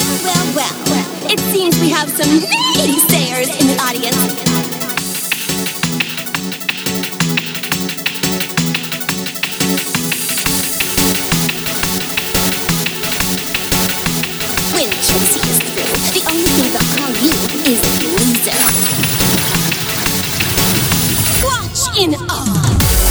Well, it seems we have some naysayers in the audience. When Chelsea is through, the only thing they'll call you is a loser. Watch in awe.